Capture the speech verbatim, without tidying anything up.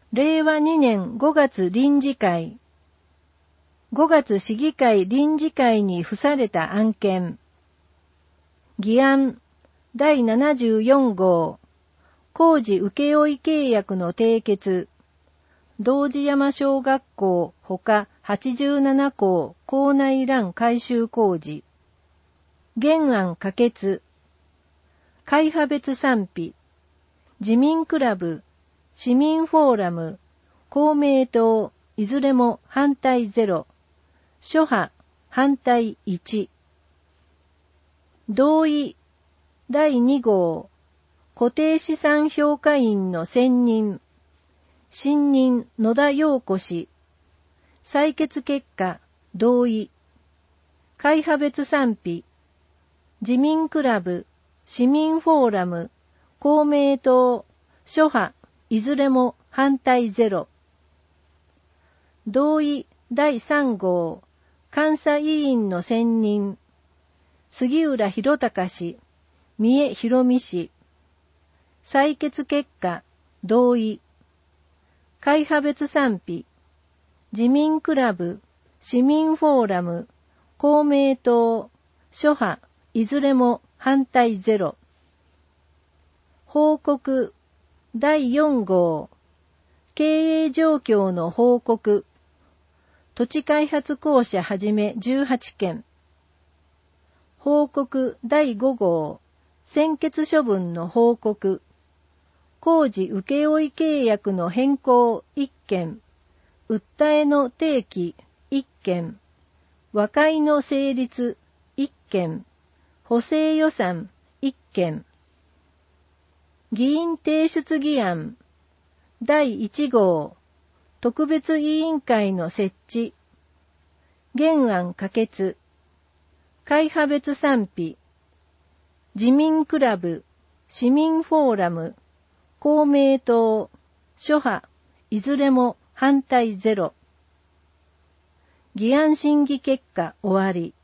れいわにねんごがつ臨時会、ごがつ市議会臨時会に付された案件、議案だいななじゅうよんごう、工事請負契約の締結、道寺山小学校ほかはちじゅうななこう校内欄改修工事、原案可決、会派別賛否、自民クラブ、市民フォーラム、公明党、いずれも反対ゼロ、諸派、反対いち。同意、だいにごう、固定資産評価員の選任、新任野田陽子氏、採決結果、同意、会派別賛否、自民クラブ、市民フォーラム、公明党、諸派、いずれも反対ゼロ。同意だいさんごう、監査委員の選任、杉浦博隆氏、三重博美氏、採決結果、同意、会派別賛否、自民クラブ、市民フォーラム、公明党、諸派、いずれも反対ゼロ。報告だいよんごう、経営状況の報告、土地開発公社はじめじゅうはちけん。報告だいごごう、専決処分の報告、工事請負契約の変更いっけん、訴えの提起いっけん、和解の成立いっけん、補正予算いっけん。議員提出議案だいいちごう、特別委員会の設置、原案可決、会派別賛否、自民クラブ、市民フォーラム、公明党、諸派、いずれも反対ゼロ。議案審議結果終わり。